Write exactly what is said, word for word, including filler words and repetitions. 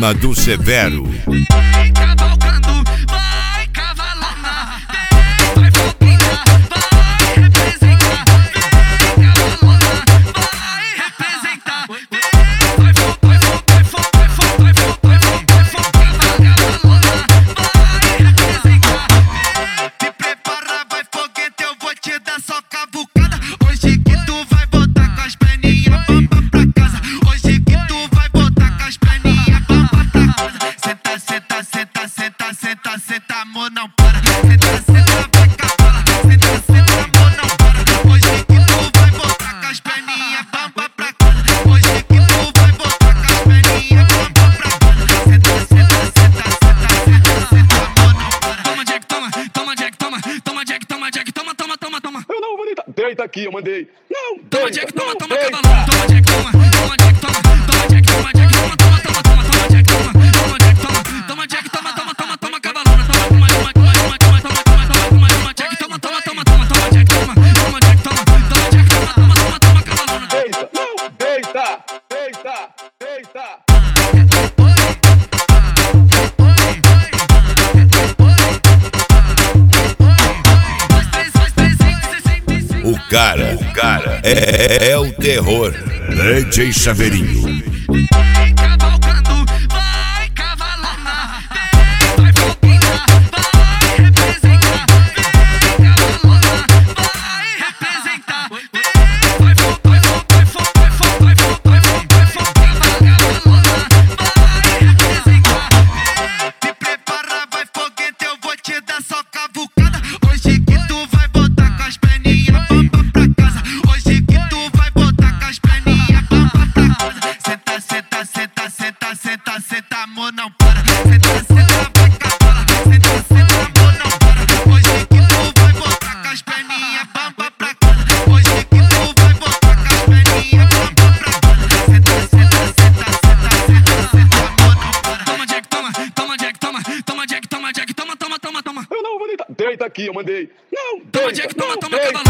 Turma do Severo. Vai cavalcando, vai cavalona, vai foguinha, vai representar. Vem cavalona, vai representar. Vai fogo, vai fogo, vai fogo, vai fogo, vai fogo, vai fogo, vai fogo, cavalona, vai representar. Se prepara, vai foguete, eu vou te dar só cavucada. Hoje que tu vai botar com as perninhas bamba pra casa. Hoje que tu vai botar com as perninhas bamba pra casa. Senta, senta, senta, senta, senta, senta, amor, não para. Senta, senta, vai cavalo. Senta, senta, amor, não para. Hoje que tu vai botar com as perninhas bamba pra casa. Hoje que tu vai botar com as perninhas bamba pra casa. Senta, senta, senta, senta, senta, senta, amor, não para. Toma, Jack, toma, toma, Jack, toma, toma, Jack, toma, Jack, toma, toma, toma, toma. Eu não vou deitar. Deita aqui, eu mandei. Não, Toma, deita, Jack, toma, não, toma, deita. cavalão. Toma, Jack, toma, toma, Jack, toma, toma, Jack, toma, Jack, toma, toma, toma, toma, toma, Jack, toma, toma, Jack, toma, toma, Jack, toma, toma, toma, toma, cavalona, toma, toma, toma, toma, toma, toma, toma, toma, toma, toma, Jack, toma, toma, toma, toma, toma, Jack, toma, toma, Jack, toma, toma, Jack, toma, toma, toma, toma, cavalona. Deita, não, deita, deita, deita. O cara, o cara é, é o terror. D J Chaveirinho. Vai cavalcando, vai cavalona, vai foguinha, vai representar. Vem cavalona, vai representar. Vai fogo, vai fogo, vai fogo, vai fogo, vai fogo, vai fogo, vai fogo, cavalona, vai representar. Se prepara, vai foguete, eu vou te dar só cavucada. Hoje que tu vai botar com as perninhas bamba pra casa. Hoje que tu vai botar com as perninhas bamba pra casa. Senta, senta, senta, senta, senta, senta, amor, não para. Senta, senta, vai cavala. Senta, senta, amor, não para. Hoje que tu vai botar com as perninhas bamba pra casa. Hoje que tu vai botar com as perninhas bamba pra casa. Senta, senta, senta, senta, senta, senta, amor, não para. Toma, Jack, toma, toma, Jack, toma, toma, Jack, toma, Jack, toma, toma, toma, toma. Eu não vou deitar. Deita aqui, eu mandei. Não, Toma, deita, Jack, toma, não, toma, deita. cavalão.